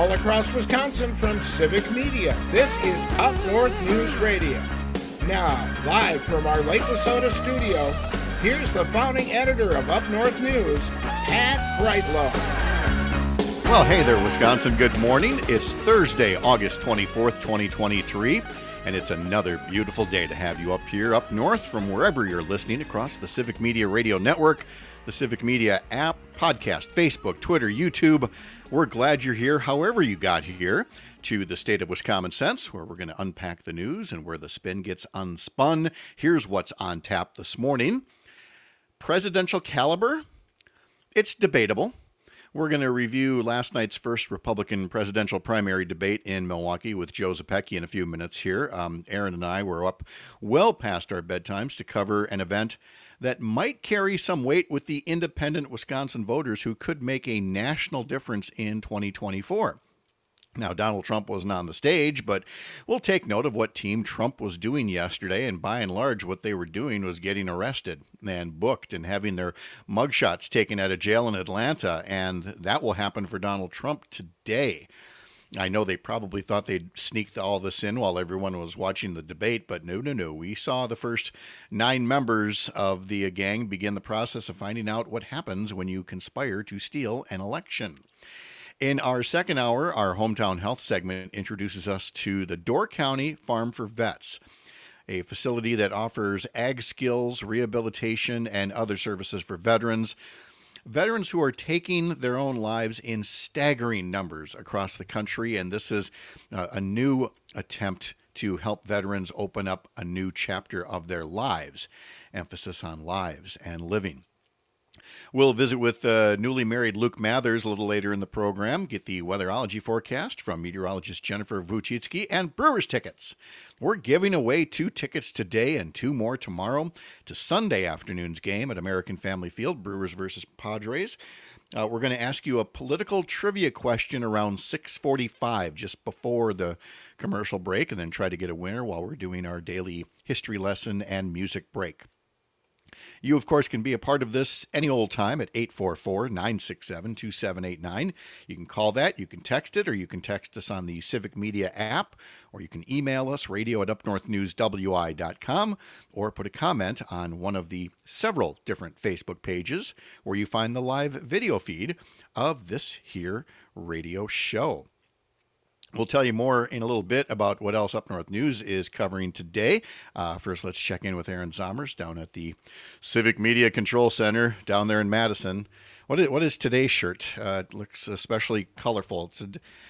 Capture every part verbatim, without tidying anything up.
all across Wisconsin from Civic Media. This is Up North News Radio. Now, live from our Lake Wissota studio, here's the founding editor of Up North News, Pat Brightlow. Well, hey there, Wisconsin. Good morning. It's Thursday, August twenty-fourth, twenty twenty-three, and it's another beautiful day to have you up here, up north, from wherever you're listening across the Civic Media Radio Network, the Civic Media app, podcast, Facebook, Twitter, YouTube. We're glad you're here, however you got here, to the state of Wisconsin Sense, where we're going to unpack the news and where the spin gets unspun. Here's what's on tap this morning. Presidential caliber? It's debatable. We're going to review last night's first Republican presidential primary debate in Milwaukee with Joe Zepecki in a few minutes here. Um, Aaron and I were up well past our bedtimes to cover an event that might carry some weight with the independent Wisconsin voters who could make a national difference in twenty twenty-four. Now, Donald Trump wasn't on the stage, but we'll take note of what Team Trump was doing yesterday, and by and large, what they were doing was getting arrested and booked and having their mugshots taken out of jail in Atlanta, and that will happen for Donald Trump today. I know they probably thought they'd sneaked all this in while everyone was watching the debate, but no, no, no. We saw the first nine members of the gang begin the process of finding out what happens when you conspire to steal an election. In our second hour, our Hometown Health segment introduces us to the Door County Farm for Vets, a facility that offers ag skills, rehabilitation, and other services for veterans. Veterans who are taking their own lives in staggering numbers across the country, and this is uh, a new attempt to help veterans open up a new chapter of their lives. Emphasis on lives and living. We'll visit with uh, newly married Luke Mathers a little later in the program, get the weatherology forecast from meteorologist Jennifer Wojcicki, and Brewers tickets. We're giving away two tickets today and two more tomorrow to Sunday afternoon's game at American Family Field, Brewers versus Padres. Uh, we're going to ask you a political trivia question around six forty-five, just before the commercial break, and then try to get a winner while we're doing our daily history lesson and music break. You, of course, can be a part of this any old time at eight four four, nine six seven, two seven eight nine. You can call that, you can text it, or you can text us on the Civic Media app, or you can email us, radio at up north news w i dot com, or put a comment on one of the several different Facebook pages where you find the live video feed of this here radio show. We'll tell you more in a little bit about what else Up North News is covering today. Uh, first, let's check in with Aaron Zommers down at the Civic Media Control Center down there in Madison. What is, what is today's shirt? Uh, it looks especially colorful. It's a,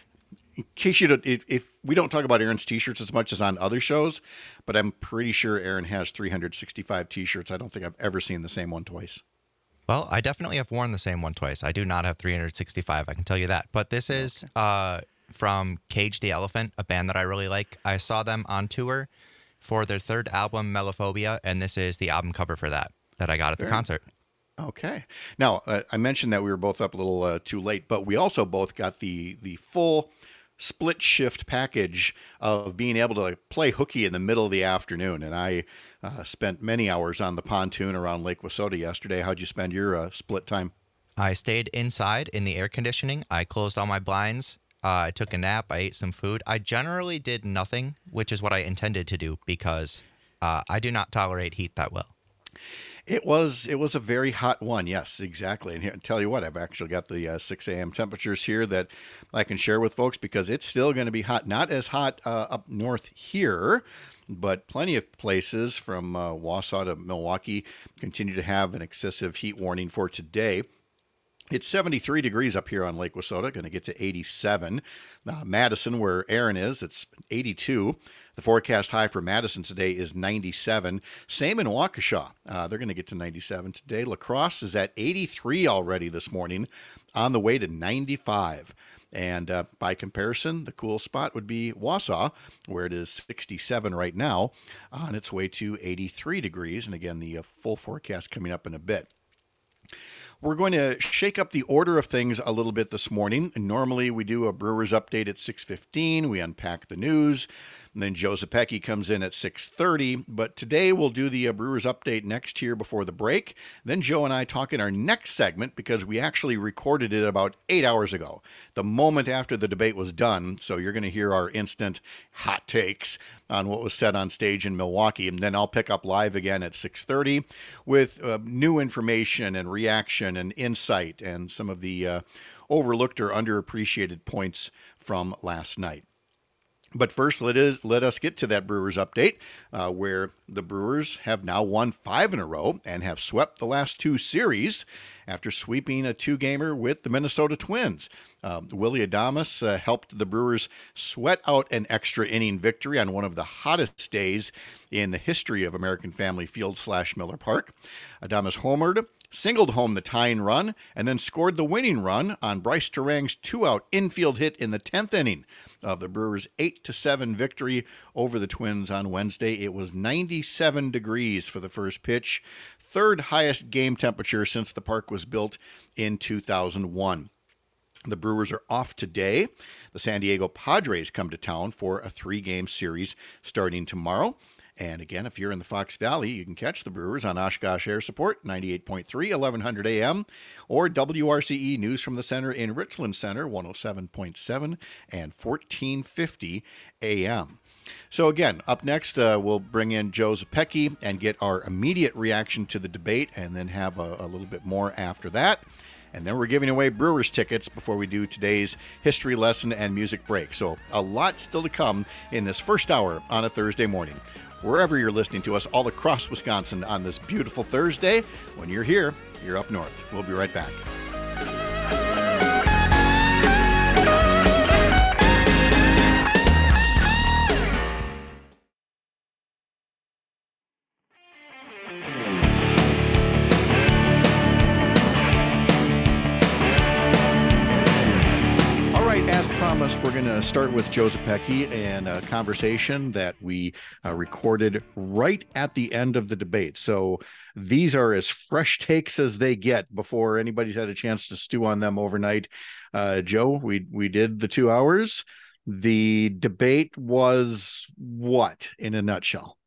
in case you don't, if, if we don't talk about Aaron's T-shirts as much as on other shows, but I'm pretty sure Aaron has three hundred sixty-five T-shirts. I don't think I've ever seen the same one twice. Well, I definitely have worn the same one twice. I do not have three hundred sixty-five. I can tell you that. But this is... Okay. Uh, from Cage the Elephant, a band that I really like. I saw them on tour for their third album, Melophobia, and this is the album cover for that that I got at the Very concert. Okay. Now, uh, I mentioned that we were both up a little uh, too late, but we also both got the the full split shift package of being able to like, play hooky in the middle of the afternoon, and I uh, spent many hours on the pontoon around Lake Wissota yesterday. How'd you spend your uh, split time? I stayed inside in the air conditioning. I closed all my blinds. Uh, I took a nap. I ate some food. I generally did nothing, which is what I intended to do because uh, I do not tolerate heat that well. It was it was a very hot one. Yes, exactly. And here, I'll tell you what, I've actually got the uh, six a.m. temperatures here that I can share with folks because it's still going to be hot. Not as hot uh, up north here, but plenty of places from uh, Wausau to Milwaukee continue to have an excessive heat warning for today. It's seventy-three degrees up here on Lake Wissota, going to get to eighty-seven. Uh, Madison, where Aaron is, it's eighty-two. The forecast high for Madison today is ninety-seven. Same in Waukesha. Uh, they're going to get to ninety-seven today. La Crosse is at eighty-three already this morning, on the way to ninety-five. And uh, by comparison, the cool spot would be Wausau, where it is sixty-seven right now, on its way to eighty-three degrees. And again, the uh, full forecast coming up in a bit. We're going to shake up the order of things a little bit this morning. Normally, we do a Brewers update at six fifteen. We unpack the news. And then Joe Zepecki comes in at six thirty. But today we'll do the uh, Brewers update next here before the break. Then Joe and I talk in our next segment because we actually recorded it about eight hours ago, the moment after the debate was done. So you're going to hear our instant hot takes on what was said on stage in Milwaukee. And then I'll pick up live again at six thirty with uh, new information and reaction and insight and some of the uh, overlooked or underappreciated points from last night. But first, let us, let us get to that Brewers update, uh, where the Brewers have now won five in a row and have swept the last two series after sweeping a two-gamer with the Minnesota Twins. Uh, Willy Adames uh, helped the Brewers sweat out an extra inning victory on one of the hottest days in the history of American Family Field slash Miller Park. Adames homered, singled home the tying run, and then scored the winning run on Bryce Terang's two-out infield hit in the tenth inning of the Brewers' eight to seven victory over the Twins on Wednesday. It was ninety-seven degrees for the first pitch, third highest game temperature since the park was built in two thousand one. The Brewers are off today. The San Diego Padres come to town for a three-game series starting tomorrow. And again, if you're in the Fox Valley, you can catch the Brewers on Oshkosh Air Support, ninety-eight point three, eleven hundred A M, or W R C E News from the Center in Richland Center, one oh seven point seven and fourteen fifty A M. So again, up next, uh, we'll bring in Joe Zepecki and get our immediate reaction to the debate, and then have a, a little bit more after that. And then we're giving away Brewers tickets before we do today's history lesson and music break. So a lot still to come in this first hour on a Thursday morning. Wherever you're listening to us all across Wisconsin on this beautiful Thursday, when you're here, you're up north. We'll be right back. We're going to start with Joe Zepecki and a conversation that we uh, recorded right at the end of the debate. So these are as fresh takes as they get before anybody's had a chance to stew on them overnight. Uh, Joe, we we did the two hours. The debate was what, in a nutshell?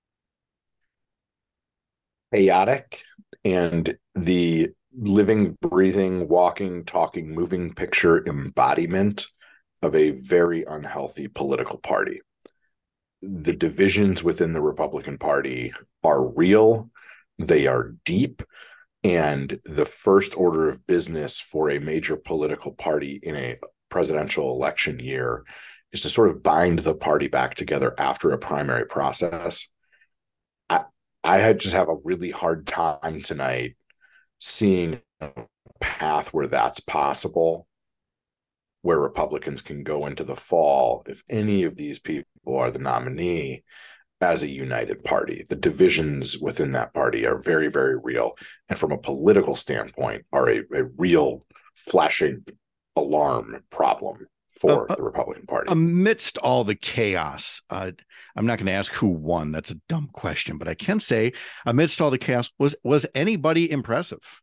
Chaotic, and the living, breathing, walking, talking, moving picture embodiment of a very unhealthy political party. The divisions within the Republican Party are real, they are deep, and the first order of business for a major political party in a presidential election year is to sort of bind the party back together after a primary process. I, I had just have a really hard time tonight seeing a path where that's possible, where Republicans can go into the fall, if any of these people are the nominee, as a united party. The divisions within that party are very, very real. And from a political standpoint, are a, a real flashing alarm problem for uh, the Republican Party. Amidst all the chaos, uh, I'm not going to ask who won. That's a dumb question. But I can say, amidst all the chaos, was, was anybody impressive?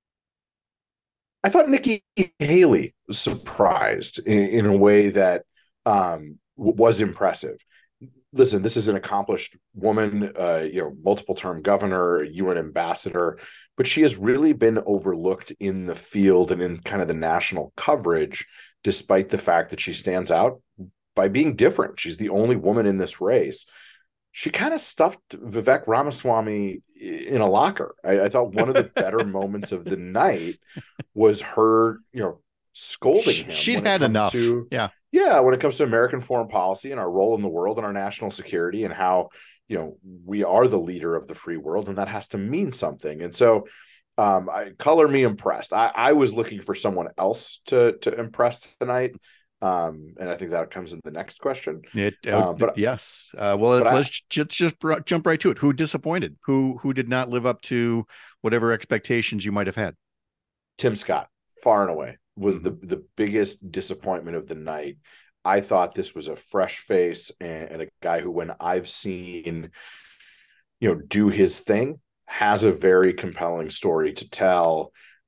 I thought Nikki Haley was surprised in, in a way that um, was impressive. Listen, this is an accomplished woman, uh, you know, multiple term governor, U N ambassador, but she has really been overlooked in the field and in kind of the national coverage, despite the fact that she stands out by being different. She's the only woman in this race. She kind of stuffed Vivek Ramaswamy in a locker. I, I thought one of the better moments of the night was her, you know, scolding him. She'd had enough. To, yeah. Yeah. When it comes to American foreign policy and our role in the world and our national security and how, you know, we are the leader of the free world and that has to mean something. And so um, I, color me impressed. I, I was looking for someone else to, to impress tonight. Um, and I think that comes in the next question. It, uh, um, but yes. Uh, well, but let's I, just, just jump right to it. Who disappointed? Who, who did not live up to whatever expectations you might have had? Tim Scott, far and away, was the, the biggest disappointment of the night. I thought this was a fresh face and, and a guy who, when I've seen, you know, do his thing, has a very compelling story to tell.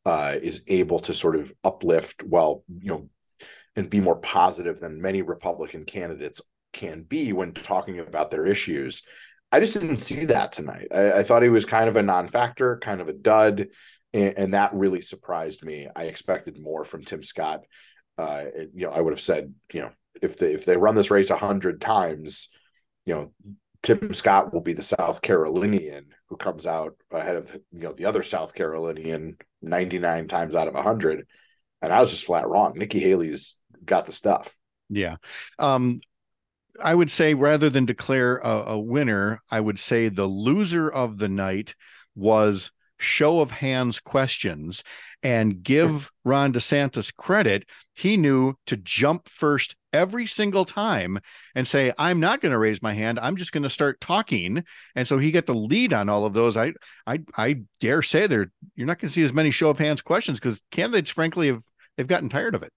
uh, is able to sort of uplift, well, you know, and be more positive than many Republican candidates can be when talking about their issues. I just didn't see that tonight. I, I thought he was kind of a non-factor, kind of a dud, and, and that really surprised me. I expected more from Tim Scott. Uh, you know, I would have said, you know, if they if they run this race a hundred times, you know, Tim Scott will be the South Carolinian who comes out ahead of, you know, the other South Carolinian ninety-nine times out of a hundred. And I was just flat wrong. Nikki Haley's got the stuff. Yeah. Um, I would say rather than declare a, a winner, I would say the loser of the night was show of hands questions, and give Ron DeSantis credit. He knew to jump first every single time and say, I'm not going to raise my hand. I'm just going to start talking. And so he got the lead on all of those. I, I, I dare say there, you're not going to see as many show of hands questions because candidates, frankly, have, they've gotten tired of it.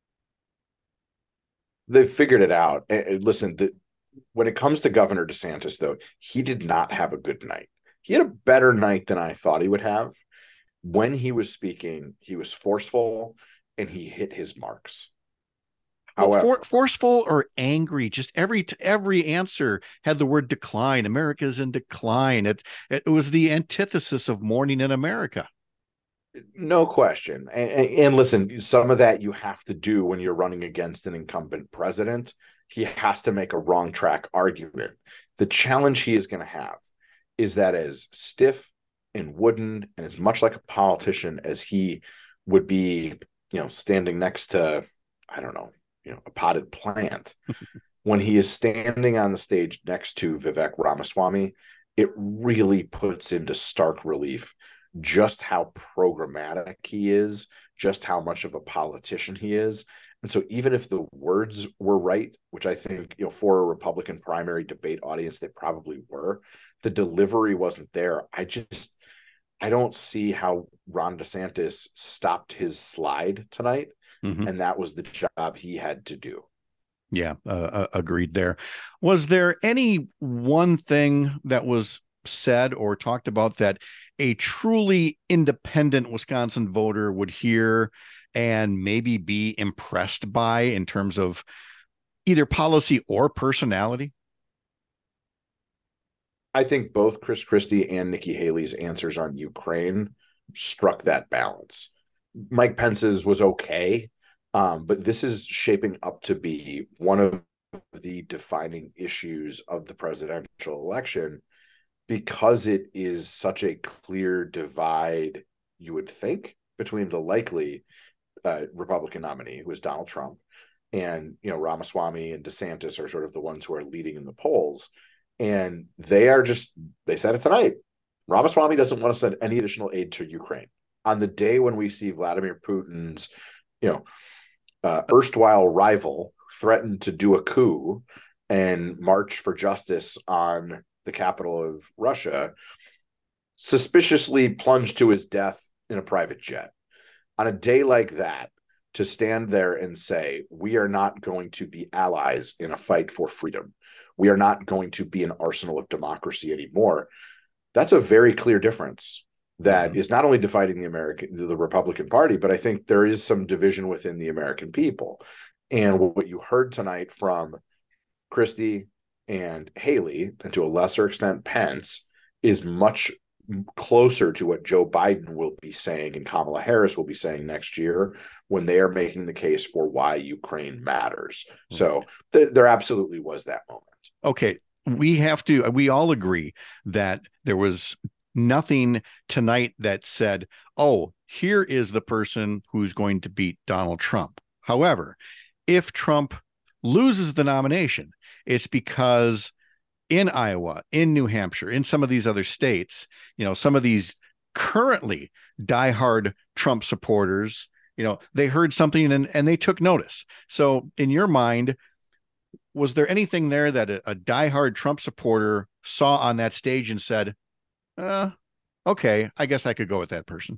They've figured it out. And listen, the, when it comes to Governor DeSantis, though, he did not have a good night. He had a better night than I thought he would have. When he was speaking, he was forceful and he hit his marks. Well, However, for, forceful or angry, just every every answer had the word decline. America's in decline. It, it was the antithesis of Morning in America. No question. And, and listen, some of that you have to do when you're running against an incumbent president. He has to make a wrong track argument. The challenge he is going to have is that as stiff and wooden and as much like a politician as he would be, you know, standing next to, I don't know, you know, a potted plant, when he is standing on the stage next to Vivek Ramaswamy, it really puts into stark relief just how programmatic he is, just how much of a politician he is. And so even if the words were right, which I think, you know, for a Republican primary debate audience, they probably were, the delivery wasn't there. I just, I don't see how Ron DeSantis stopped his slide tonight. Mm-hmm. And that was the job he had to do. Yeah, uh, agreed there. Was there any one thing that was said or talked about that a truly independent Wisconsin voter would hear and maybe be impressed by in terms of either policy or personality? I think both Chris Christie and Nikki Haley's answers on Ukraine struck that balance. Mike Pence's was okay, um, but this is shaping up to be one of the defining issues of the presidential election because it is such a clear divide, you would think, between the likely uh, Republican nominee, who is Donald Trump, and, you know, Ramaswamy and DeSantis are sort of the ones who are leading in the polls. And they are just, they said it tonight. Ramaswamy doesn't want to send any additional aid to Ukraine. On the day when we see Vladimir Putin's, you know, uh, erstwhile rival threaten to do a coup and march for justice on the capital of Russia, suspiciously plunged to his death in a private jet. On a day like that, to stand there and say, we are not going to be allies in a fight for freedom. We are not going to be an arsenal of democracy anymore. That's a very clear difference that mm-hmm. is not only dividing the American, the Republican Party, but I think there is some division within the American people. And what you heard tonight from Christie and Haley, and to a lesser extent Pence, is much closer to what Joe Biden will be saying and Kamala Harris will be saying next year when they are making the case for why Ukraine matters. Mm-hmm. So th- there absolutely was that moment. Okay, we have to, we all agree that there was nothing tonight that said, oh, here is the person who's going to beat Donald Trump. However, if Trump loses the nomination, it's because in Iowa, in New Hampshire, in some of these other states, you know, some of these currently diehard Trump supporters, you know, they heard something and, and they took notice. So in your mind, was there anything there that a, a diehard Trump supporter saw on that stage and said, uh, okay, I guess I could go with that person?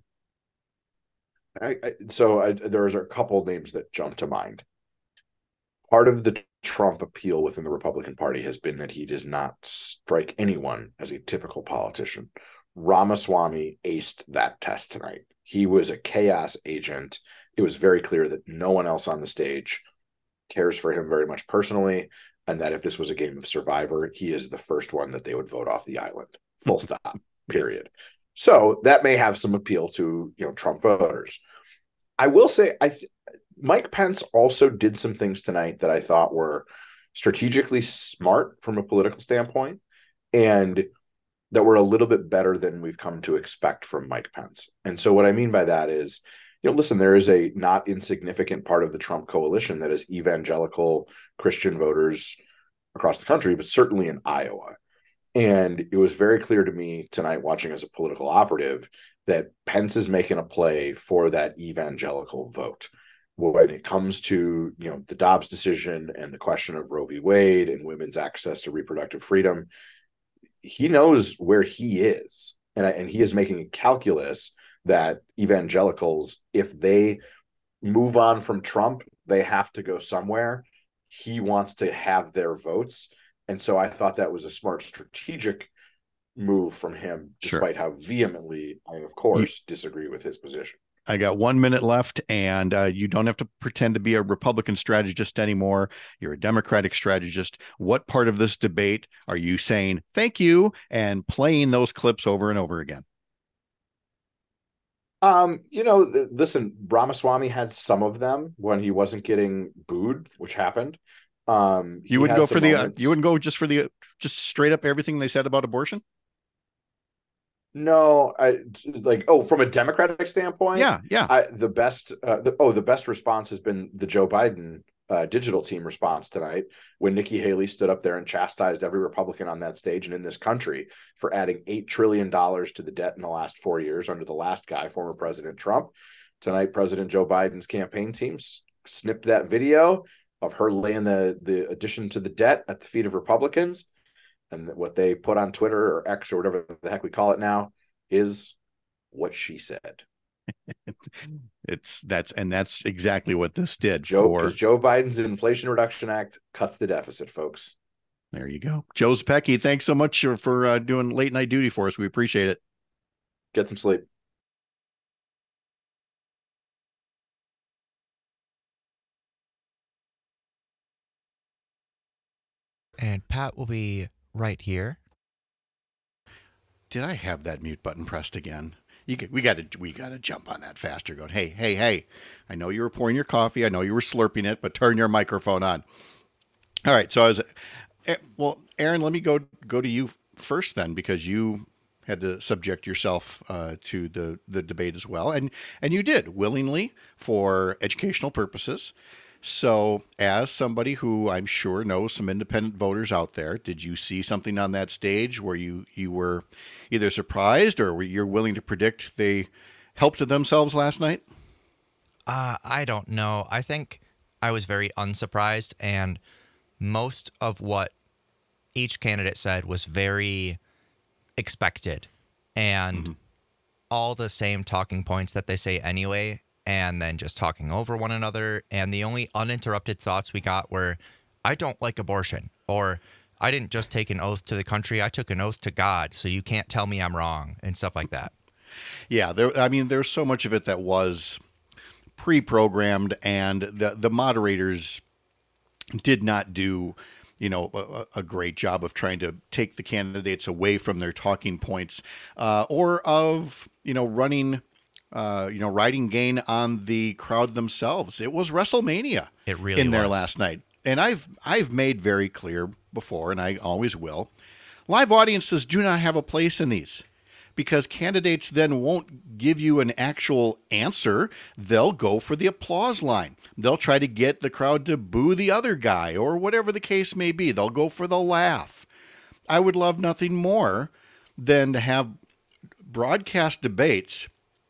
I, I, so I, there's a couple of names that jump to mind. Part of the Trump appeal within the Republican Party has been that he does not strike anyone as a typical politician. Ramaswamy aced that test tonight. He was a chaos agent. It was very clear that no one else on the stage cares for him very much personally, and that if this was a game of Survivor, he is the first one that they would vote off the island. Full stop, period. So that may have some appeal to, you know, Trump voters. I will say, I th- Mike Pence also did some things tonight that I thought were strategically smart from a political standpoint, and that were a little bit better than we've come to expect from Mike Pence. And so what I mean by that is, you know, listen, there is a not insignificant part of the Trump coalition that is evangelical Christian voters across the country, but certainly in Iowa. And it was very clear to me tonight, watching as a political operative, that Pence is making a play for that evangelical vote. When it comes to, you know, the Dobbs decision and the question of Roe v. Wade and women's access to reproductive freedom, he knows where he is. And, and he is making a calculus that evangelicals, if they move on from Trump, they have to go somewhere. He wants to have their votes. And so I thought that was a smart strategic move from him, despite sure. how vehemently I, of course, you, disagree with his position. I got one minute left, and uh, you don't have to pretend to be a Republican strategist anymore. You're a Democratic strategist. What part of this debate are you saying thank you and playing those clips over and over again? Um, you know, listen, Ramaswamy had some of them when he wasn't getting booed, which happened. Um, you wouldn't go for the, uh, you wouldn't go just for the, uh, just straight up everything they said about abortion? No, I like, oh, from a Democratic standpoint. Yeah. Yeah. I, the best, uh, the, oh, the best response has been the Joe Biden uh, digital team response tonight, when Nikki Haley stood up there and chastised every Republican on that stage and in this country for adding eight trillion dollars to the debt in the last four years under the last guy, former President Trump. Tonight, President Joe Biden's campaign team snipped that video of her laying the, the addition to the debt at the feet of Republicans. And what they put on Twitter or X or whatever the heck we call it now is what she said. It's that's and that's exactly what this did. Joe, for Joe Biden's Inflation Reduction Act cuts the deficit, folks. There you go. Joe Zepecki, thanks so much for uh, doing late night duty for us. We appreciate it. Get some sleep. And Pat will be right here. Did I have that mute button pressed again? You get, we got to we got to jump on that faster. Going, hey, hey, hey! I know you were pouring your coffee. I know you were slurping it, but turn your microphone on. All right. So I was, well, Aaron, let me go go to you first then, because you had to subject yourself uh, to the the debate as well, and and you did willingly for educational purposes. So, as somebody who I'm sure knows some independent voters out there, did you see something on that stage where you, you were either surprised or were you willing to predict they helped themselves last night? Uh, I don't know. I think I was very unsurprised, and most of what each candidate said was very expected, and mm-hmm. all the same talking points that they say anyway, and then just talking over one another. And the only uninterrupted thoughts we got were, I don't like abortion, or I didn't just take an oath to the country, I took an oath to God, so you can't tell me I'm wrong, and stuff like that. Yeah, there. I mean, there's so much of it that was pre-programmed, and the the moderators did not do, you know, a, a great job of trying to take the candidates away from their talking points, uh, or of, you know, running Uh, you know, riding gain on the crowd themselves. It was WrestleMania. It really in there was. last night, and I've I've made very clear before, and I always will. Live audiences do not have a place in these, because candidates then won't give you an actual answer. They'll go for the applause line. They'll try to get the crowd to boo the other guy, or whatever the case may be. They'll go for the laugh. I would love nothing more than to have broadcast debates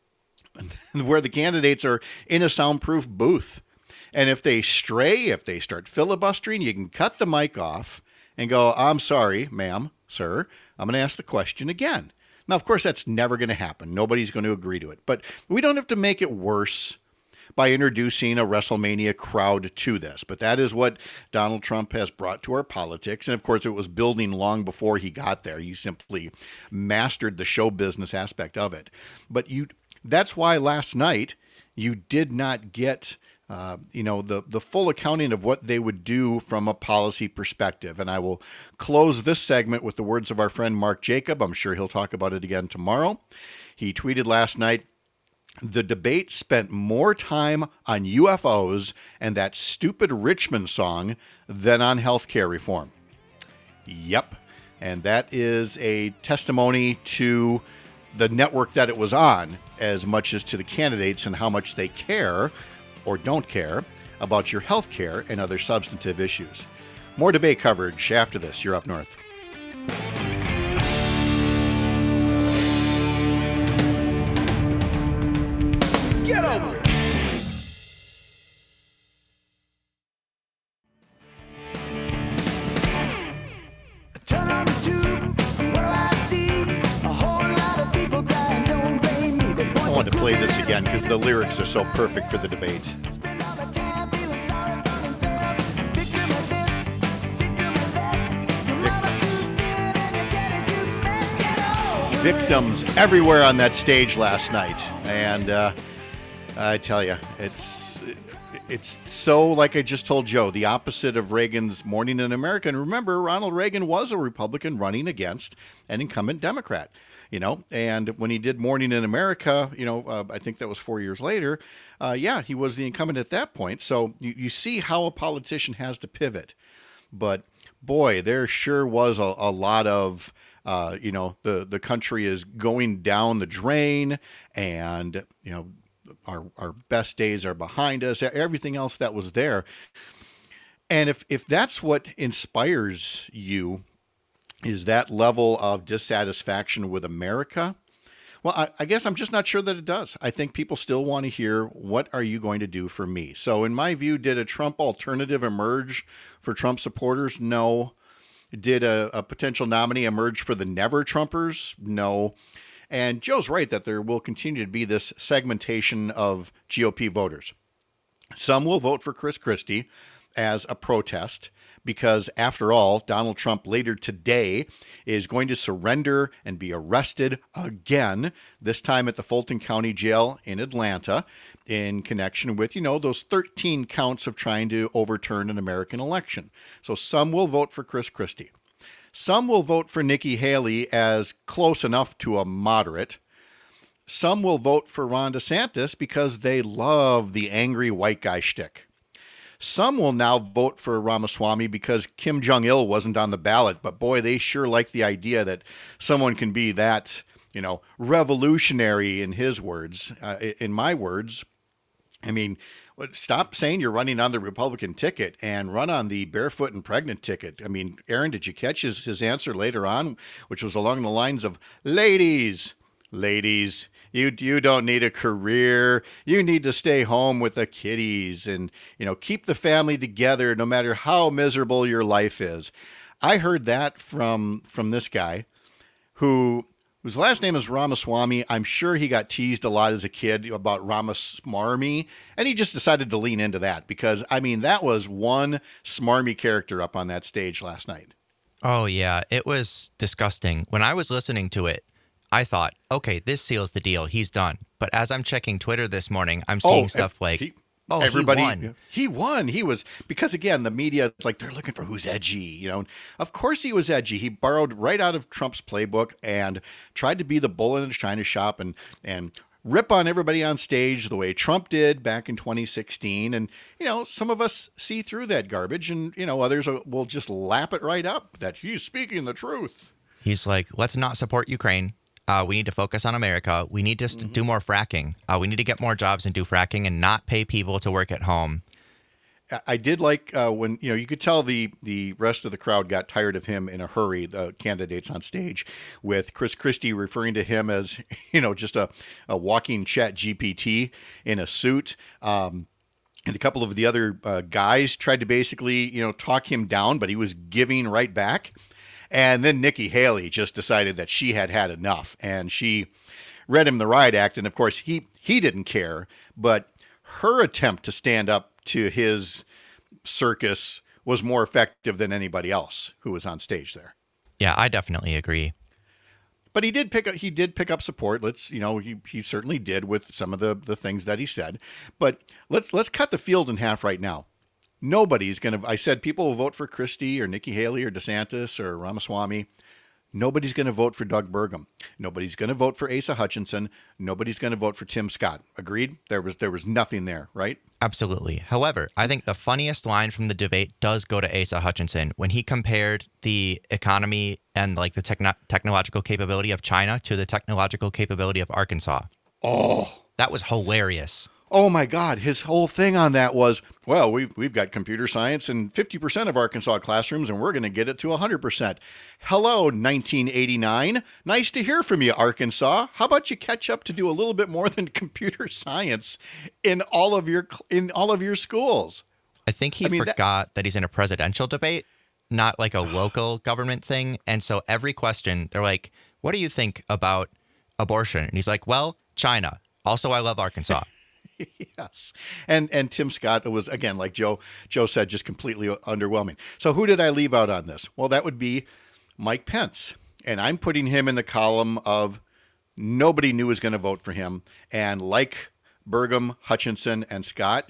where the candidates are in a soundproof booth. And if they stray, if they start filibustering, you can cut the mic off and go, I'm sorry, ma'am, sir, I'm going to ask the question again. Now, of course, that's never going to happen. Nobody's going to agree to it. But we don't have to make it worse by introducing a WrestleMania crowd to this. But that is what Donald Trump has brought to our politics. And of course, it was building long before he got there. He simply mastered the show business aspect of it. But you that's why last night you did not get uh, you know, the, the full accounting of what they would do from a policy perspective. And I will close this segment with the words of our friend Mark Jacob. I'm sure he'll talk about it again tomorrow. He tweeted last night, "The debate spent more time on U F Os and that stupid Richmond song than on healthcare reform." Yep. And that is a testimony to the network that it was on, as much as to the candidates and how much they care or don't care about your health care and other substantive issues. More debate coverage after this. You're Up North. Get over it. Turn on the tube, what do I see? A whole lot of people crying, don't blame me. They I wanted to play this again because the lyrics are so perfect for the debate. spend all the time feeling sorry for themselves. Victim of this, victim of that. Your mama's too thin and your daddy's too fat. Get over it. Victims everywhere on that stage last night. And uh, I tell you, it's it's so, like I just told Joe, the opposite of Reagan's Morning in America. And remember, Ronald Reagan was a Republican running against an incumbent Democrat, you know, and when he did Morning in America, you know, uh, I think that was four years later, uh, yeah, he was the incumbent at that point. So you, you see how a politician has to pivot. But boy, there sure was a, a lot of, uh, you know, the, the country is going down the drain, and, you know, our our best days are behind us, everything else that was there. And if if that's what inspires you, is that level of dissatisfaction with America, well, I, I guess I'm just not sure that it does. I think people still want to hear, what are you going to do for me? So in my view, did a Trump alternative emerge for Trump supporters? No. Did a, a potential nominee emerge for the never Trumpers? No. And Joe's right that there will continue to be this segmentation of G O P voters. Some will vote for Chris Christie as a protest because, after all, Donald Trump later today is going to surrender and be arrested again, this time at the Fulton County Jail in Atlanta, in connection with, you know, those thirteen counts of trying to overturn an American election. So some will vote for Chris Christie. Some will vote for Nikki Haley as close enough to a moderate. Some will vote for Ron DeSantis because they love the angry white guy shtick. Some will now vote for Ramaswamy because Kim Jong-il wasn't on the ballot, but boy, they sure like the idea that someone can be that, you know, revolutionary, in his words. Uh, in my words, I mean, stop saying you're running on the Republican ticket and run on the barefoot and pregnant ticket. I mean, Aaron, did you catch his, his answer later on, which was along the lines of, ladies, ladies, you you don't need a career. You need to stay home with the kiddies and, you know, keep the family together no matter how miserable your life is. I heard that from from this guy who whose last name is Ramaswamy. I'm sure he got teased a lot as a kid about Ramasmarmy, and he just decided to lean into that because, I mean, that was one smarmy character up on that stage last night. Oh, yeah. It was disgusting. When I was listening to it, I thought, okay, this seals the deal. He's done. But as I'm checking Twitter this morning, I'm seeing Oh, stuff like, he- oh, Everybody, he won. He won. He was, because again, the media, like, they're looking for who's edgy, you know. Of course he was edgy. He borrowed right out of Trump's playbook and tried to be the bull in the china shop and and rip on everybody on stage the way Trump did back in twenty sixteen. And, you know, some of us see through that garbage, and, you know, others will just lap it right up that he's speaking the truth. He's like, let's not support Ukraine. Uh, we need to focus on America. We need to mm-hmm. do more fracking. Uh, we need to get more jobs and do fracking and not pay people to work at home. I did like uh, when, you know, you could tell the the rest of the crowd got tired of him in a hurry, the candidates on stage, with Chris Christie referring to him as, you know, just a, a walking chat G P T in a suit. Um, and a couple of the other uh, guys tried to basically, you know, talk him down, but he was giving right back. And then Nikki Haley just decided that she had had enough, and she read him the riot act. And of course, he he didn't care, but her attempt to stand up to his circus was more effective than anybody else who was on stage there. Yeah, I definitely agree. but he did pick up he did pick up support. Let's you know he he certainly did with some of the the things that he said. But let's let's cut the field in half right now. Nobody's going to. I said people will vote for Christie or Nikki Haley or DeSantis or Ramaswamy. Nobody's going to vote for Doug Burgum. Nobody's going to vote for Asa Hutchinson. Nobody's going to vote for Tim Scott. Agreed? There was there was nothing there, right? Absolutely. However, I think the funniest line from the debate does go to Asa Hutchinson when he compared the economy and like the techno- technological capability of China to the technological capability of Arkansas. Oh, That was hilarious. oh my God! His whole thing on that was, well, we've we've got computer science in fifty percent of Arkansas classrooms, and we're going to get it to one hundred percent. Hello, nineteen eighty-nine. Nice to hear from you, Arkansas. How about you catch up to do a little bit more than computer science in all of your in all of your schools? I think he I mean, that- forgot that... he's in a presidential debate, not like a local government thing. And so every question, they're like, what do you think about abortion? And he's like, well, China. Also, I love Arkansas. Yes. And and Tim Scott was, again, like Joe Joe said, just completely underwhelming. So who did I leave out on this? Well, that would be Mike Pence. And I'm putting him in the column of nobody knew was going to vote for him. And like Burgum, Hutchinson, and Scott,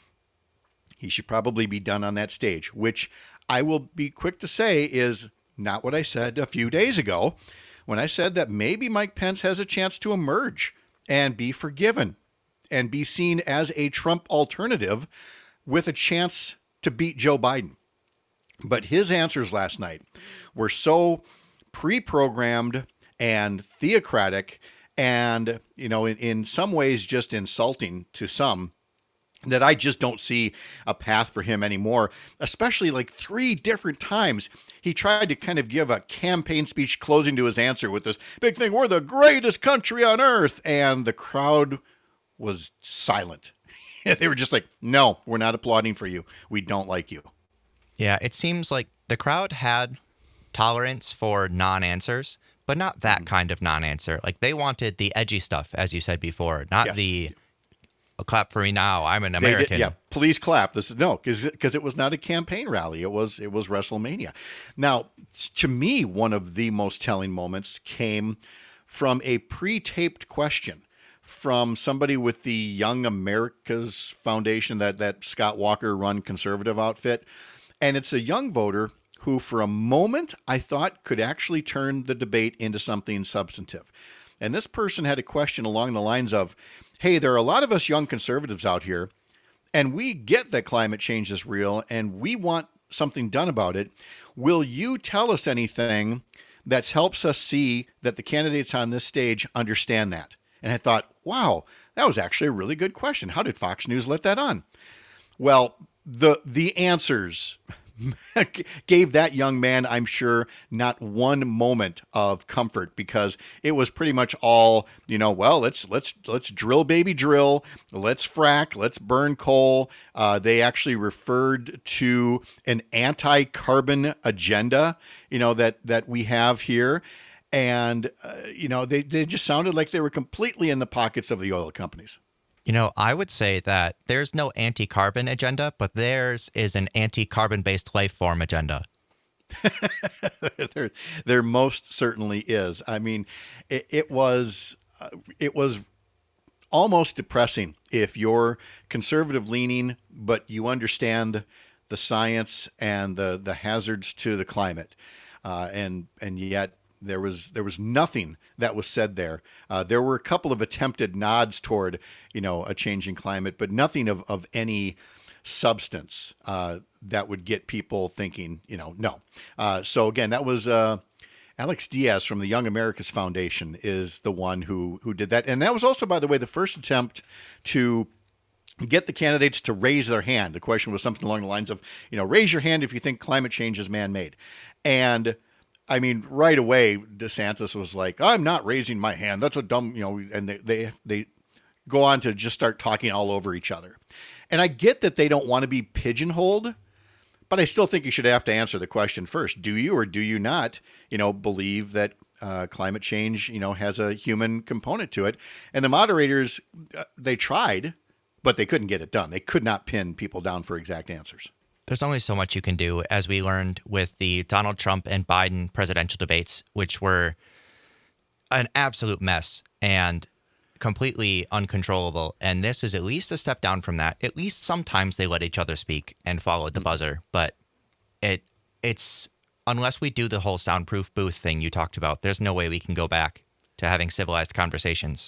he should probably be done on that stage, which I will be quick to say is not what I said a few days ago when I said that maybe Mike Pence has a chance to emerge and be forgiven and be seen as a Trump alternative with a chance to beat Joe Biden. But his answers last night were so pre-programmed and theocratic and, you know, in, in some ways just insulting to some that I just don't see a path for him anymore, especially like three different times. He tried to kind of give a campaign speech closing to his answer with this big thing, we're the greatest country on earth. And the crowd was silent. They were just like, no, we're not applauding for you. We don't like you. Yeah, it seems like the crowd had tolerance for non-answers, but not that mm. kind of non-answer. Like they wanted the edgy stuff, as you said before, not yes. the clap for me now, I'm an They American. Did, yeah, please clap. This is no, because because it was not a campaign rally. It was it was WrestleMania. Now, to me, one of the most telling moments came from a pre-taped question from somebody with the Young America's Foundation, that that Scott Walker run conservative outfit. And it's a young voter who, for a moment, I thought could actually turn the debate into something substantive. And this person had a question along the lines of, hey, there are a lot of us young conservatives out here, and we get that climate change is real, and we want something done about it. Will you tell us anything that helps us see that the candidates on this stage understand that? And I thought, wow, that was actually a really good question. How did Fox News let that on? Well, the the answers gave that young man, I'm sure, not one moment of comfort, because it was pretty much all, you know, well, let's let's let's drill, baby, drill. Let's frack. Let's burn coal. Uh, they actually referred to an anti-carbon agenda, you know, that that we have here. And, uh, you know, they, they just sounded like they were completely in the pockets of the oil companies. You know, I would say that there's no anti-carbon agenda, but theirs is an anti-carbon-based life form agenda. there, there most certainly is. I mean, it, it was uh, it was almost depressing if you're conservative leaning, but you understand the science and the the hazards to the climate, uh, and and yet. There was there was nothing that was said there. Uh, there were a couple of attempted nods toward, you know, a changing climate, but nothing of, of any substance uh, that would get people thinking, you know, no. Uh, so again, that was uh, Alex Diaz from the Young America's Foundation is the one who who did that, and that was also, by the way, the first attempt to get the candidates to raise their hand. The question was something along the lines of, you know, raise your hand if you think climate change is man-made, and I mean, right away, DeSantis was like, I'm not raising my hand. That's a dumb, you know, and they, they, they go on to just start talking all over each other. And I get that they don't want to be pigeonholed, but I still think you should have to answer the question first. Do you or do you not, you know, believe that uh, climate change, you know, has a human component to it? And the moderators, uh, they tried, but they couldn't get it done. They could not pin people down for exact answers. There's only so much you can do, as we learned with the Donald Trump and Biden presidential debates, which were an absolute mess and completely uncontrollable. And this is at least a step down from that. At least sometimes they let each other speak and followed the buzzer. But it it's unless we do the whole soundproof booth thing you talked about, there's no way we can go back to having civilized conversations.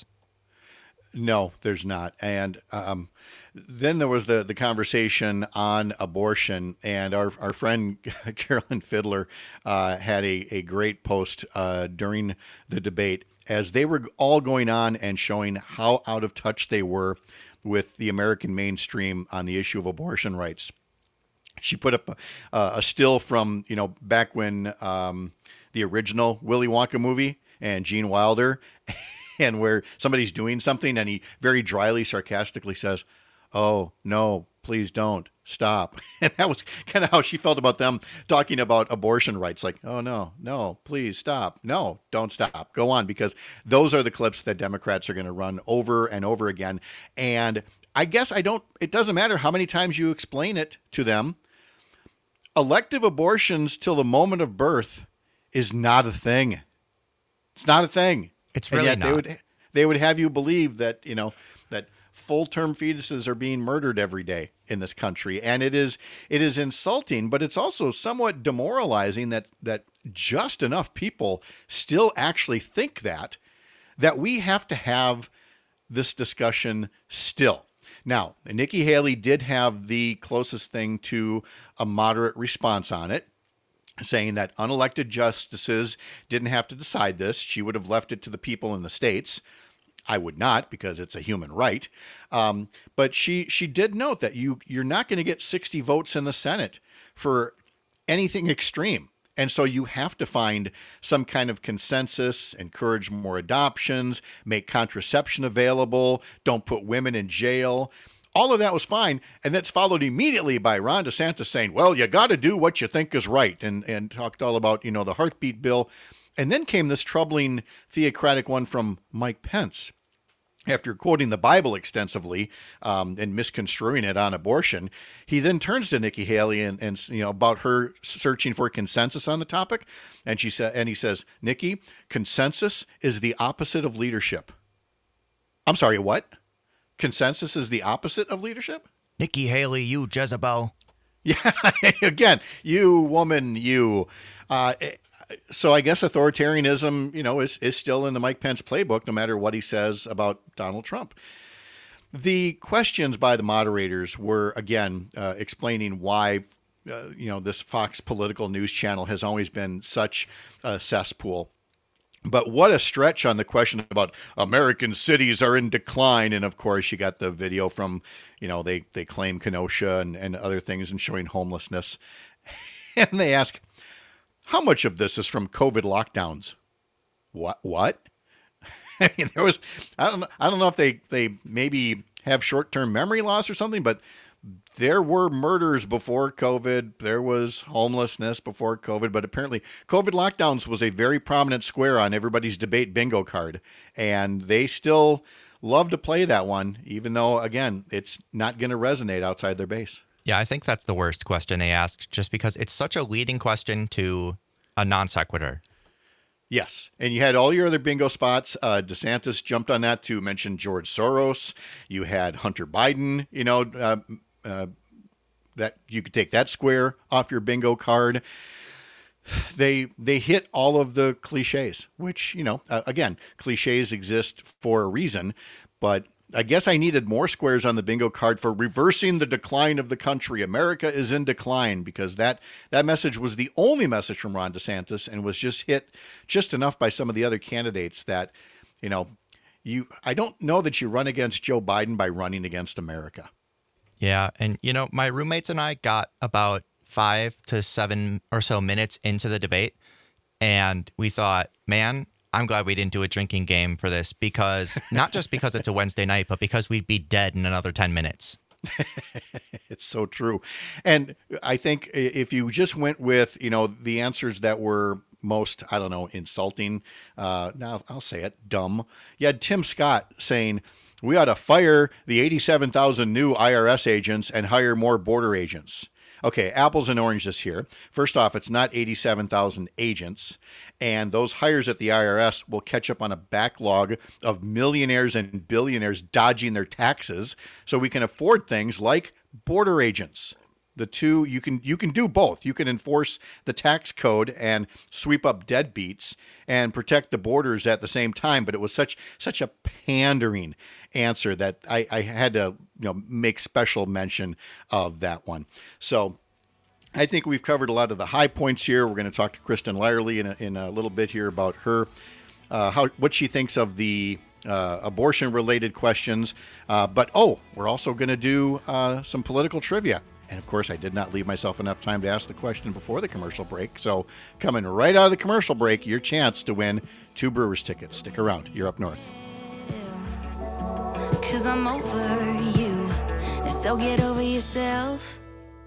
No, there's not. And um, then there was the, the conversation on abortion, and our our friend Carolyn Fiddler uh, had a, a great post uh, during the debate as they were all going on and showing how out of touch they were with the American mainstream on the issue of abortion rights. She put up a, a still from, you know, back when um, the original Willy Wonka movie and Gene Wilder, and where somebody's doing something and he very dryly, sarcastically says, "Oh, no, please don't stop." And that was kind of how she felt about them talking about abortion rights. Like, "Oh, no, no, please stop. No, don't stop. Go on," because those are the clips that Democrats are going to run over and over again. And I guess I don't, it doesn't matter how many times you explain it to them. Elective abortions till the moment of birth is not a thing. It's not a thing. It's And really yet not. They would, they would have you believe that, you know, that full-term fetuses are being murdered every day in this country. And it is it is insulting, but it's also somewhat demoralizing that that just enough people still actually think that, that we have to have this discussion still. Now, Nikki Haley did have the closest thing to a moderate response on it, saying that unelected justices didn't have to decide this. She would have left it to the people in the states. I would not, because it's a human right. Um, but she she did note that you you're not going to get sixty votes in the Senate for anything extreme. And so you have to find some kind of consensus, encourage more adoptions, make contraception available, don't put women in jail. All of that was fine. And that's followed immediately by Ron DeSantis saying, well, you got to do what you think is right, and, and talked all about, you know, the heartbeat bill. And then came this troubling theocratic one from Mike Pence. After quoting the Bible extensively um, and misconstruing it on abortion, he then turns to Nikki Haley and, and you know about her searching for consensus on the topic, and she said, and he says, "Nikki, consensus is the opposite of leadership." I'm sorry, what? Consensus is the opposite of leadership? Nikki Haley, you Jezebel. Yeah, again, you woman, you. Uh, so I guess authoritarianism, you know, is, is still in the Mike Pence playbook, no matter what he says about Donald Trump. The questions by the moderators were, again, uh, explaining why, uh, you know, this Fox political news channel has always been such a cesspool. But what a stretch on the question about American cities are in decline. And of course, you got the video from, you know, they, they claim Kenosha and, and other things and showing homelessness. And they ask, how much of this is from COVID lockdowns? What? What? I mean, there was, I don't know, I don't know if they, they maybe have short-term memory loss or something, but there were murders before COVID. There was homelessness before COVID, but apparently COVID lockdowns was a very prominent square on everybody's debate bingo card. And they still love to play that one, even though, again, it's not going to resonate outside their base. Yeah, I think that's the worst question they asked, just because it's such a leading question to a non sequitur. Yes. And you had all your other bingo spots. Uh, DeSantis jumped on that to mention George Soros. You had Hunter Biden, you know, uh, uh, that you could take that square off your bingo card. They they hit all of the cliches, which, you know, uh, again, cliches exist for a reason, but I guess I needed more squares on the bingo card for reversing the decline of the country. America is in decline, because that, that message was the only message from Ron DeSantis and was just hit just enough by some of the other candidates that, you know, you I don't know that you run against Joe Biden by running against America. Yeah. And, you know, my roommates and I got about five to seven or so minutes into the debate, and we thought, man, I'm glad we didn't do a drinking game for this, because not just because it's a Wednesday night, but because we'd be dead in another ten minutes. It's so true. And I think if you just went with, you know, the answers that were most, I don't know, insulting, uh, now I'll say it, dumb. You had Tim Scott saying, we ought to fire the eighty-seven thousand new I R S agents and hire more border agents. Okay, apples and oranges here. First off, it's not eighty-seven thousand agents, and those hires at the I R S will catch up on a backlog of millionaires and billionaires dodging their taxes so we can afford things like border agents. The two, you can you can do both. You can enforce the tax code and sweep up deadbeats and protect the borders at the same time. But it was such such a pandering answer that I, I had to you know make special mention of that one. So I think we've covered a lot of the high points here. We're going to talk to Kristen Lyerly in a, in a little bit here about her uh, how what she thinks of the uh, abortion-related questions. Uh, but oh, we're also going to do uh, some political trivia. And, of course, I did not leave myself enough time to ask the question before the commercial break. So coming right out of the commercial break, your chance to win two Brewers tickets. Stick around. You're up north. Cause I'm over you, and so get over yourself.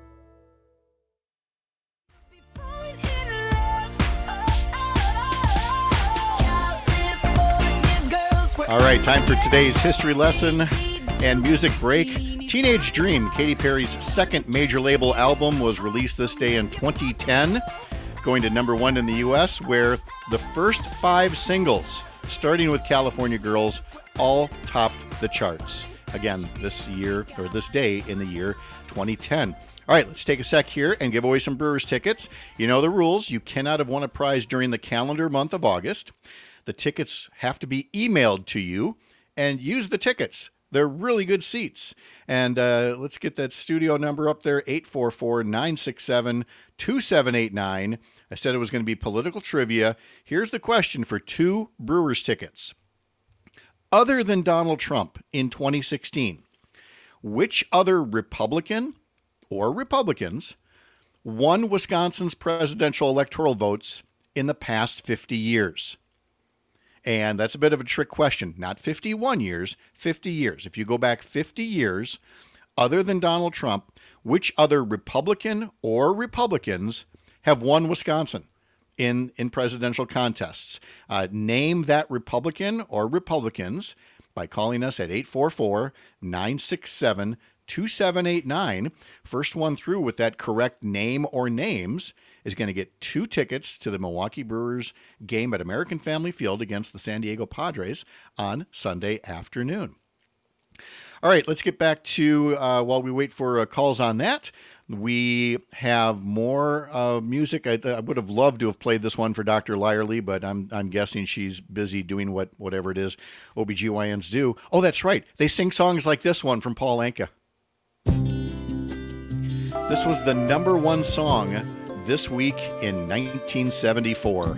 All right, time for today's history lesson and music break. Teenage Dream, Katy Perry's second major label album, was released this day in twenty ten, going to number one in the U S, where the first five singles, starting with California Girls, all topped the charts. Again, this year, or this day in the year twenty ten. All right, let's take a sec here and give away some Brewers tickets. You know the rules. You cannot have won a prize during the calendar month of August. The tickets have to be emailed to you, and use the tickets. They're really good seats. And uh, let's get that studio number up there, eight four four, nine six seven, two seven eight nine. I said it was going to be political trivia. Here's the question for two Brewers tickets. Other than Donald Trump in twenty sixteen, which other Republican or Republicans won Wisconsin's presidential electoral votes in the past fifty years? And that's a bit of a trick question. Not fifty-one years, fifty years. If you go back fifty years, other than Donald Trump, which other Republican or Republicans have won Wisconsin in, in presidential contests? Uh, name that Republican or Republicans by calling us at eight four four, nine six seven, two seven eight nine. First one through with that correct name or names is going to get two tickets to the Milwaukee Brewers game at American Family Field against the San Diego Padres on Sunday afternoon. All right, let's get back to, uh, while we wait for uh, calls on that, we have more uh, music. I, I would have loved to have played this one for Doctor Lyerly, but I'm I'm guessing she's busy doing what whatever it is O B G Y Ns do. Oh, that's right. They sing songs like this one from Paul Anka. This was the number one song this week in nineteen seventy-four.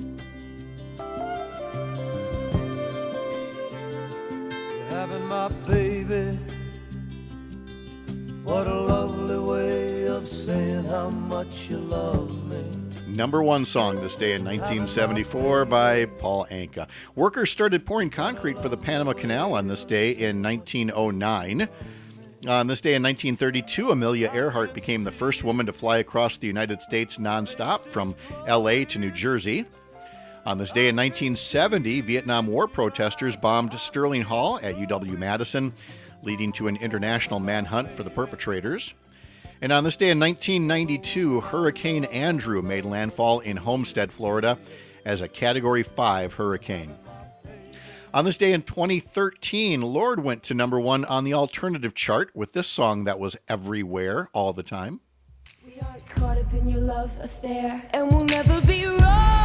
Having my baby, what a lovely way of saying how much you love me. Number one song this day in nineteen seventy-four by Paul Anka. Workers started pouring concrete for the Panama Canal on this day in nineteen oh nine. On this day in nineteen thirty-two, Amelia Earhart became the first woman to fly across the United States nonstop from L A to New Jersey. On this day in nineteen seventy, Vietnam War protesters bombed Sterling Hall at U W-Madison, leading to an international manhunt for the perpetrators. And on this day in nineteen ninety-two, Hurricane Andrew made landfall in Homestead, Florida, as a Category five hurricane. On this day in twenty thirteen, Lorde went to number one on the alternative chart with this song that was everywhere all the time. We are caught up in your love affair, and we'll never be royal.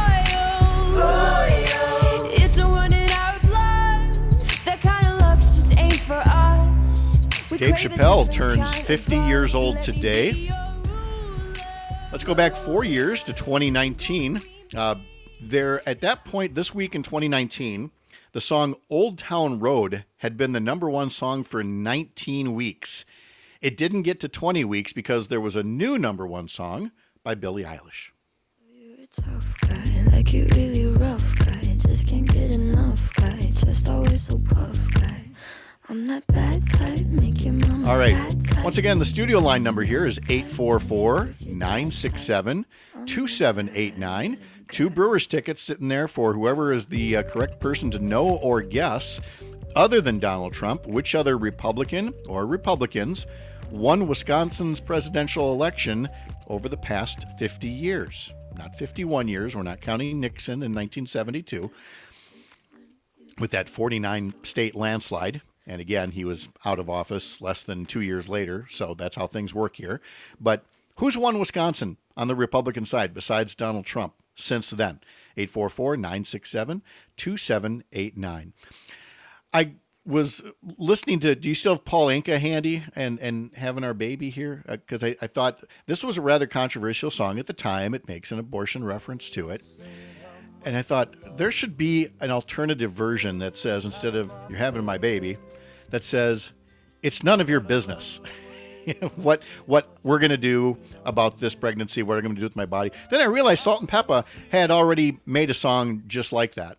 Royal. It's a run in our blood. That kind of luck's just ain't for us. We Dave crave a Chappelle different turns kind of fifty love. years old Let me today. be your ruler. Let's go back four years to twenty nineteen. Uh, there, at that point, this week in twenty nineteen, the song Old Town Road had been the number one song for nineteen weeks. It didn't get to twenty weeks because there was a new number one song by Billie Eilish. You're a tough guy, like you really rough guy. Just can't get enough guy, just always so puff guy. I'm that bad type, make your mama All right. sad type. Once again, the studio line number here is eight four four, nine six seven, two seven eight nine. Two Brewers tickets sitting there for whoever is the uh, correct person to know or guess, other than Donald Trump, which other Republican or Republicans won Wisconsin's presidential election over the past fifty years. Not fifty-one years. We're not counting Nixon in nineteen seventy-two with that forty-nine state landslide. And again, he was out of office less than two years later, so that's how things work here. But who's won Wisconsin on the Republican side besides Donald Trump since then? eight four four, nine six seven, two seven eight nine. I was listening to, do you still have Paul Anka handy and, and having our baby here? Because uh, I, I thought this was a rather controversial song at the time. It makes an abortion reference to it. And I thought there should be an alternative version that says, instead of "you're having my baby," that says, "it's none of your business." what what we're going to do about this pregnancy, what I'm going to do with my body. Then I realized Salt and Peppa had already made a song just like that.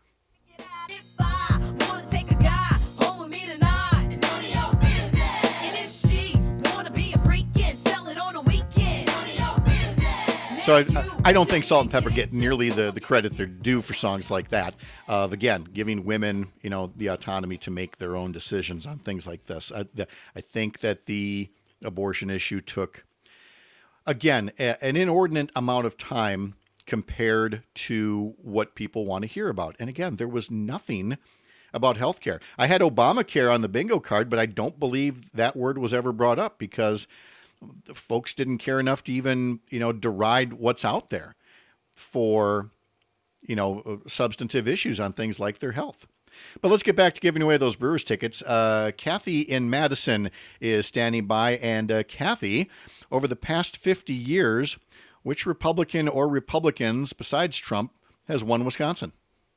So I, I don't think Salt and Pepper get nearly the, the credit they're due for songs like that. Of, again, giving women, you know, the autonomy to make their own decisions on things like this. I, the, I think that the abortion issue took, again, a, an inordinate amount of time compared to what people want to hear about. And again, there was nothing about healthcare. I had Obamacare on the bingo card, but I don't believe that word was ever brought up because the folks didn't care enough to even, you know, deride what's out there for, you know, substantive issues on things like their health. But let's get back to giving away those Brewers tickets. Uh, Kathy in Madison is standing by. And uh, Kathy, over the past fifty years, which Republican or Republicans besides Trump has won Wisconsin?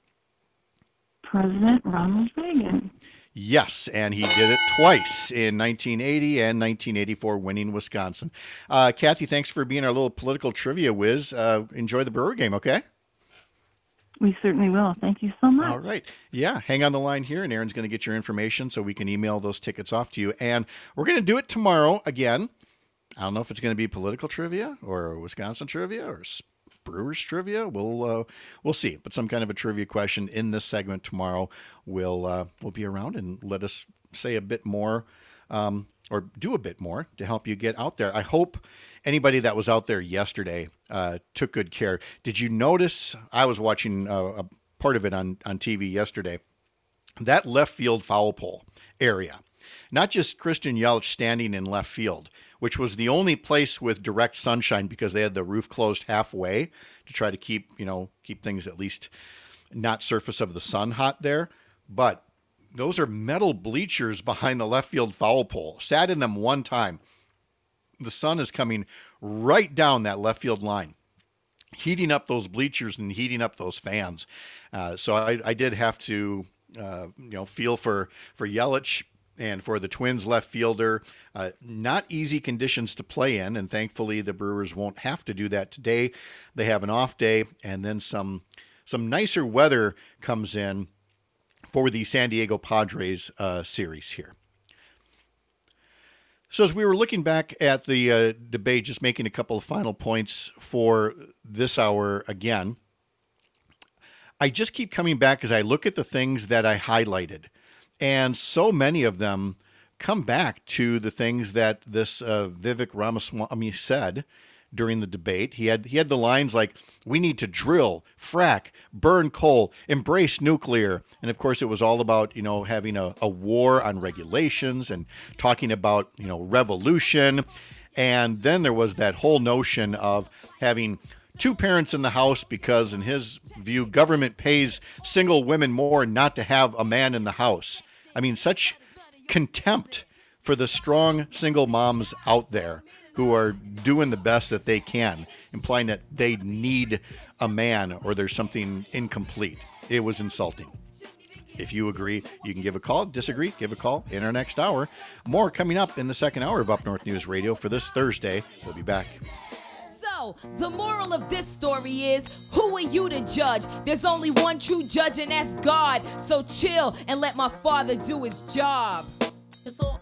President Ronald Reagan. Yes, and he did it twice in nineteen eighty and nineteen eighty-four, winning Wisconsin. Uh, Kathy, thanks for being our little political trivia whiz. Uh, enjoy the Brewer game, okay? We certainly will. Thank you so much. All right. Yeah, hang on the line here, and Aaron's going to get your information so we can email those tickets off to you. And we're going to do it tomorrow again. I don't know if it's going to be political trivia or Wisconsin trivia or Brewers trivia. We'll uh, we'll see. But some kind of a trivia question in this segment tomorrow will uh, will be around and let us say a bit more um, or do a bit more to help you get out there. I hope anybody that was out there yesterday uh, took good care. Did you notice? I was watching uh, a part of it on on T V yesterday. That left field foul pole area. Not just Christian Yelich standing in left field, which was the only place with direct sunshine because they had the roof closed halfway to try to keep, you know, keep things at least not surface of the sun hot there. But those are metal bleachers behind the left field foul pole. Sat in them one time. The sun is coming right down that left field line, heating up those bleachers and heating up those fans. Uh, so I, I did have to, uh, you know, feel for, for Yelich and for the Twins left fielder. Uh, not easy conditions to play in, and thankfully the Brewers won't have to do that today. They have an off day, and then some some nicer weather comes in for the San Diego Padres uh, series here. So as we were looking back at the uh, debate, just making a couple of final points for this hour again, I just keep coming back as I look at the things that I highlighted. And so many of them come back to the things that this uh, Vivek Ramaswamy said during the debate. He had he had the lines like, "We need to drill, frack, burn coal, embrace nuclear." And of course, it was all about, you know, having a, a war on regulations and talking about, you know, revolution. And then there was that whole notion of having two parents in the house because, in his view, government pays single women more not to have a man in the house. I mean, such contempt for the strong single moms out there who are doing the best that they can, implying that they need a man or there's something incomplete. It was insulting. If you agree, you can give a call. Disagree, give a call in our next hour. More coming up in the second hour of Up North News Radio for this Thursday. We'll be back. So, the moral of this story is, who are you to judge? There's only one true judge, and that's God. So chill and let my father do his job. It's all